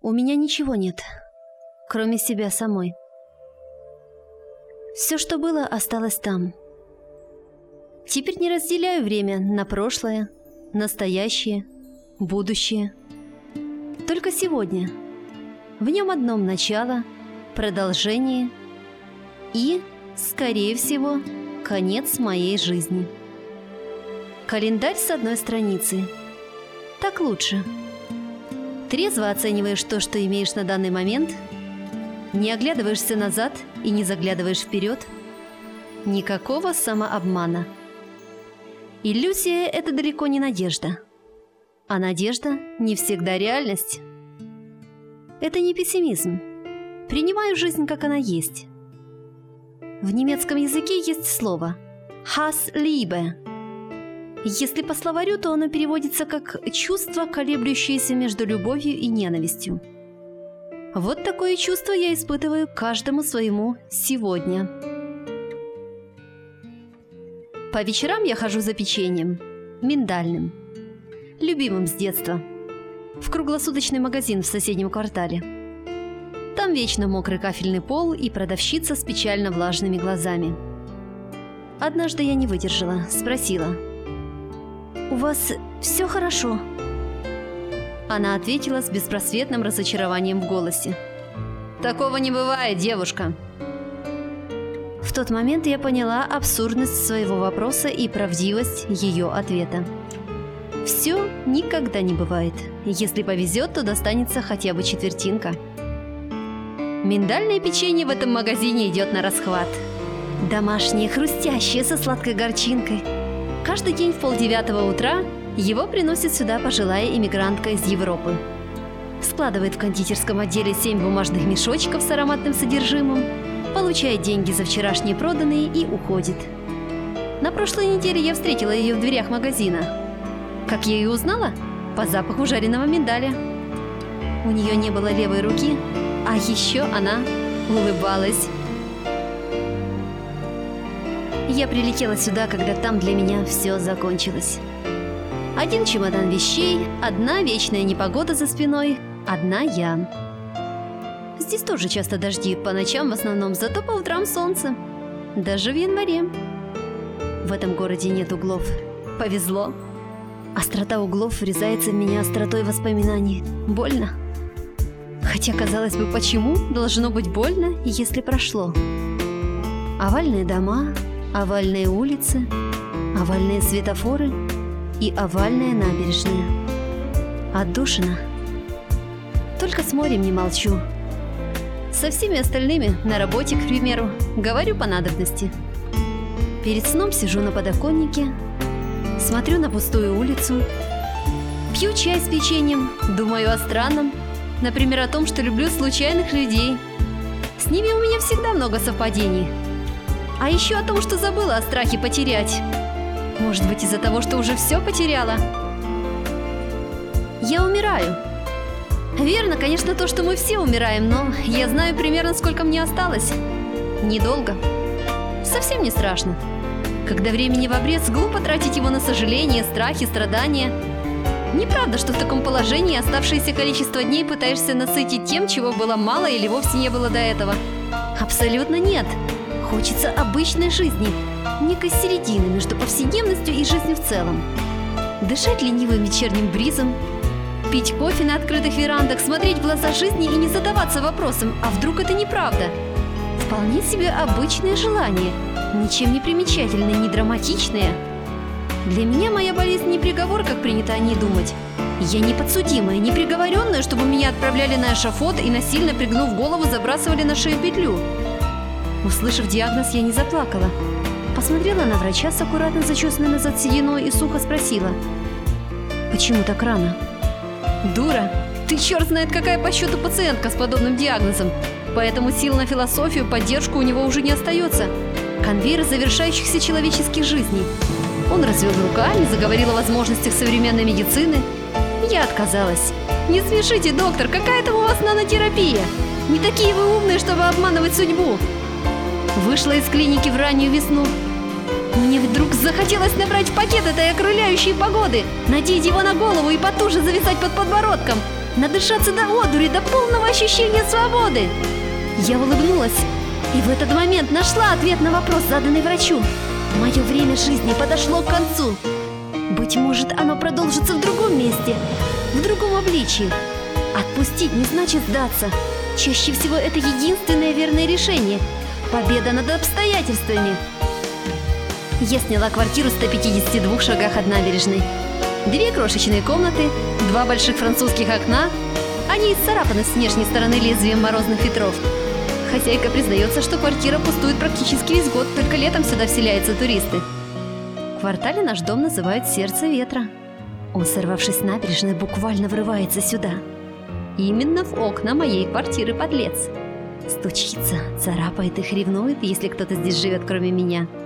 У меня ничего нет, кроме себя самой. Все, что было, осталось там. Теперь не разделяю время на прошлое, настоящее, будущее. Только сегодня. В нем одном начало, продолжение и, скорее всего, конец моей жизни. Календарь с одной страницы. Так лучше. Трезво оцениваешь то, что имеешь на данный момент, не оглядываешься назад и не заглядываешь вперед. Никакого самообмана. Иллюзия – это далеко не надежда. А надежда не всегда реальность. Это не пессимизм. Принимаю жизнь, как она есть. В немецком языке есть слово «Hass Liebe». Если по словарю, то оно переводится как «чувство, колеблющееся между любовью и ненавистью». Вот такое чувство я испытываю каждому своему сегодня. По вечерам я хожу за печеньем, миндальным, любимым с детства, в круглосуточный магазин в соседнем квартале. Там вечно мокрый кафельный пол и продавщица с печально влажными глазами. Однажды я не выдержала, спросила: «У вас все хорошо?» Она ответила с беспросветным разочарованием в голосе: «Такого не бывает, девушка». В тот момент я поняла абсурдность своего вопроса и правдивость ее ответа. Все никогда не бывает. Если повезет, то достанется хотя бы четвертинка. Миндальное печенье в этом магазине идет на расхват. Домашнее, хрустящее, со сладкой горчинкой. Каждый день в 8:30 утра его приносит сюда пожилая иммигрантка из Европы. Складывает в кондитерском отделе 7 бумажных мешочков с ароматным содержимым, получает деньги за вчерашние проданные и уходит. На прошлой неделе я встретила ее в дверях магазина. Как я ее узнала? По запаху жареного миндаля. У нее не было левой руки, а еще она улыбалась. Я прилетела сюда, когда там для меня все закончилось. 1 чемодан вещей, 1 вечная непогода за спиной, 1 я. Здесь тоже часто дожди, по ночам в основном, зато по утрам солнце. Даже в январе. В этом городе нет углов. Повезло. Острота углов врезается в меня остротой воспоминаний. Больно. Хотя, казалось бы, почему должно быть больно, если прошло? Овальные дома, овальные улицы, овальные светофоры и овальная набережная. Отдушина. Только с морем не молчу. Со всеми остальными, на работе, к примеру, говорю по надобности. Перед сном сижу на подоконнике, смотрю на пустую улицу, пью чай с печеньем, думаю о странном, например, о том, что люблю случайных людей. С ними у меня всегда много совпадений. А еще о том, что забыла о страхе потерять. Может быть, из-за того, что уже все потеряла. Я умираю. Верно, конечно, то, что мы все умираем, но я знаю примерно, сколько мне осталось. Недолго. Совсем не страшно. Когда времени в обрез, глупо тратить его на сожаления, страхи, страдания. Неправда, что в таком положении оставшееся количество дней пытаешься насытить тем, чего было мало или вовсе не было до этого. Абсолютно нет. Хочется обычной жизни, некой середины между повседневностью и жизнью в целом. Дышать ленивым вечерним бризом, пить кофе на открытых верандах, смотреть в глаза жизни и не задаваться вопросом, а вдруг это неправда? Вполне себе обычное желание, ничем не примечательное, не драматичное. Для меня моя болезнь не приговор, как принято о ней думать. Я не подсудимая, не приговоренная, чтобы меня отправляли на эшафот и насильно, пригнув голову, забрасывали на шею петлю. Услышав диагноз, я не заплакала. Посмотрела на врача с аккуратно зачесанной назад сединой и сухо спросила: «Почему так рано?» «Дура! Ты черт знает какая по счету пациентка с подобным диагнозом. Поэтому сил на философию, поддержку у него уже не остается. Конвейер завершающихся человеческих жизней». Он развел руками, заговорил о возможностях современной медицины. Я отказалась. «Не смешите, доктор, какая там у вас нанотерапия? Не такие вы умные, чтобы обманывать судьбу». Вышла из клиники в раннюю весну. Мне вдруг захотелось набрать в пакет этой окрыляющей погоды, надеть его на голову и потуже зависать под подбородком, надышаться до одури, до полного ощущения свободы. Я улыбнулась и в этот момент нашла ответ на вопрос, заданный врачу. Мое время жизни подошло к концу. Быть может, оно продолжится в другом месте, в другом обличии. Отпустить не значит сдаться. Чаще всего это единственное верное решение. Победа над обстоятельствами. Я сняла квартиру в 152 шагах от набережной. 2 крошечные комнаты, 2 больших французских окна. Они исцарапаны с внешней стороны лезвием морозных ветров. Хозяйка признается, что квартира пустует практически весь год, только летом сюда вселяются туристы. В квартале наш дом называют «Сердце ветра». Он, сорвавшись с набережной, буквально врывается сюда. Именно в окна моей квартиры, подлец. Стучится, царапает их, ревнует, если кто-то здесь живет, кроме меня.